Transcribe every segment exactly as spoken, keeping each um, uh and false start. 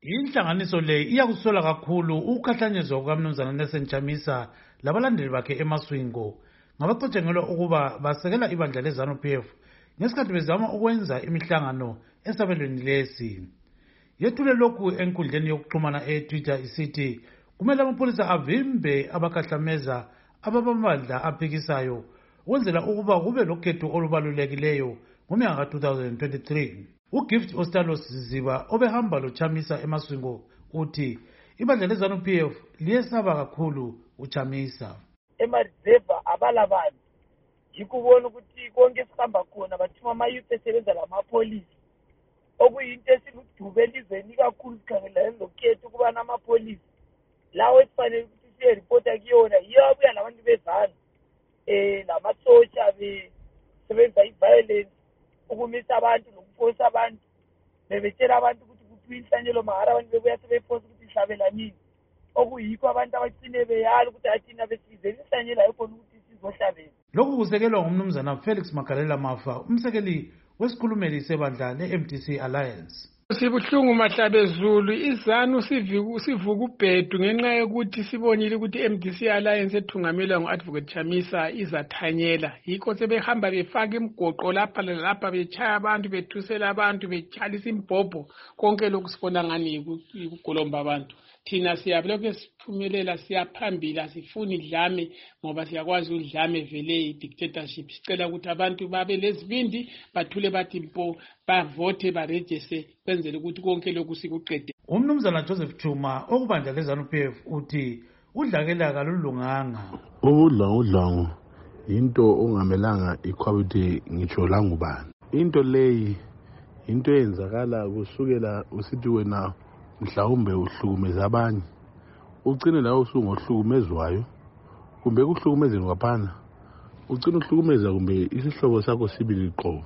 Inhlanganiso le iyakusola kakhulu ukukhahlanyezwa kukaMnumzana Nelson Chamisa labalandeli bakhe eMaswingo ngabacotshengelwa ukuba basekela ibandla leZANU P F ngesikhathi bezama ukwenza imihlangano esabelweni lesi. Yethule lokhu enkundleni yokuxhumana e-Twitter isithi kumele amapholisa avimbe abakhahlameza ababamandla aphikisayo ukwenzela ukuba kube lokhetho olubalulekileyo ngomnyaka ka two thousand twenty-three. uGift Ostalos Ziziba obehamba loChamisa eMaswingo uthi ibandla leZANU P F liyesaba kakhulu uChamisa. Emadeva abalabantu yikubona ukuthi konke sihamba khona bathuma ama-youth esebenza lamapolisi okuyinto esiludube elizweni kakhulu sikhangelane lokhetho ukuba namapolisi lawo esifanele ukuthi siyeripota kuyona yiyo abuya labantu bezana um lamasotsha besebenza i-violence ukumisa abantu nokufosa abantu bebetshela abantu ukuthi kuphi inhlanyelo mahara abantu bebuya sebefosa ukuthi ihlabela nini okuyikho abantu abagcine beyala ukuthi athina besizeni inhlanyelo ayikhona ukuthi sizohlabela. Lokhu kusekelwa ngumnumzana Felix Magalela Mafa, umsekeli wesikhulumeli sebandla le-M D C Alliance. Sibuhlungu Mahlabezulu, iZANU sivuka ubhedu ngenxa yokuthi sibonile ukuthi i-M D C Alliance ethungamelwa ngu-Advocate Chamisa izathanyela. Yikho sebehamba befaka imigoqo lapha lalapha betshaya abantu, bethusela abantu, betshayisa imbhobho, konke lokhu sibona ngani yikugolomba abantu. Thina siyabulokhu siphumelela siyaphambili, asifuni idlame ngoba siyakwazi udlame vele i-dictatorship. Sicela ukuthi abantu babe lezibindi bathule bathi mpo bavote barejese kwenzele ukuthi konke lokhu sikuqede. Umnumzana Joseph Chuma okubandla leZANU P F uthi udlakela kalulunganga. Udlangu into ongamelanga ikhwabithe ngitsho la ngubani. Into leyi into eyenzakala kusukela usithi wena mhlawumbe uhlukumeza abanye ugcine lawo usungohlukumezwayo kumbe kuhlukumezeni kwaphana ugcine uhlukumeza kumbe isihlobo sakho sibili qobo.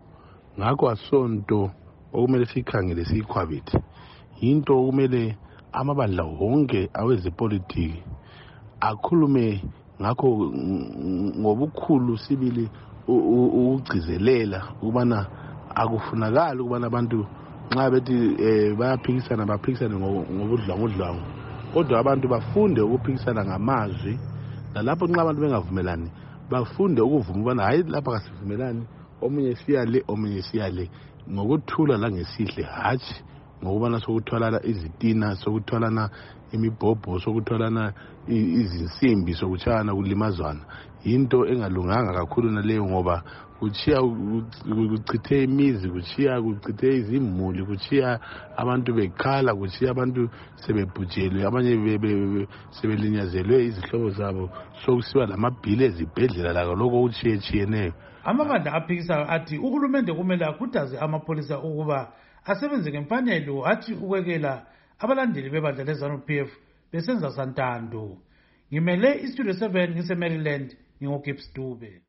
Ngakho asonto okumele sikhangele siyikhwabithe into okumele amabandla wonke awezepolitiki akhulume ngakho ngobukhulu sibili ukugcizelela ukubana akufunakala ukubana abantu nxa bethi bayaphikisana baphikisane ngobudlwangudlwangu kodwa abantu bafunde ukuphikisana ngamazwi nalapho nxa abantu bengavumelani bafunde ukuvuma ubana hayi lapha kasivumelani omunye siyale omunye siyale ngokuthula langesihle hatshi ngokubana sokuthwalana izitina sokuthwalana imibhobho sokuthwalana izinsimbi sokutshayana kulimazwana. Into engalunganga kakhulu naleyo ngoba kuchiya kuchithe imizi kuchiya kuchithe izimuli kuchiya abantu bekhala kuchiya abantu sebebhujelwe abanye sebelinyazelwe izihlobo zabo sokusiba lamabhili ezibhedlela lakho lokho kuchiyechiyeneyo. Amabandla aphikisayo athi uhulumende kumele akhuthaze amapholisa ukuba asebenze ngemfanelo athi ukwekela abalandeli bebandla leZANU P F besenza santando. Ngimele iStudio seven ngise Maryland, nginguGibbs Dube.